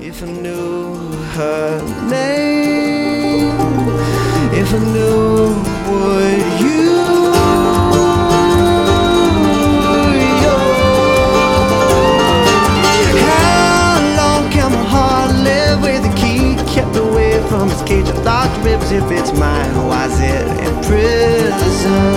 If I knew her name, if I knew, would you? How long can my heart live with a key kept away from its cage of locked ribs? If it's mine, why is it in prison?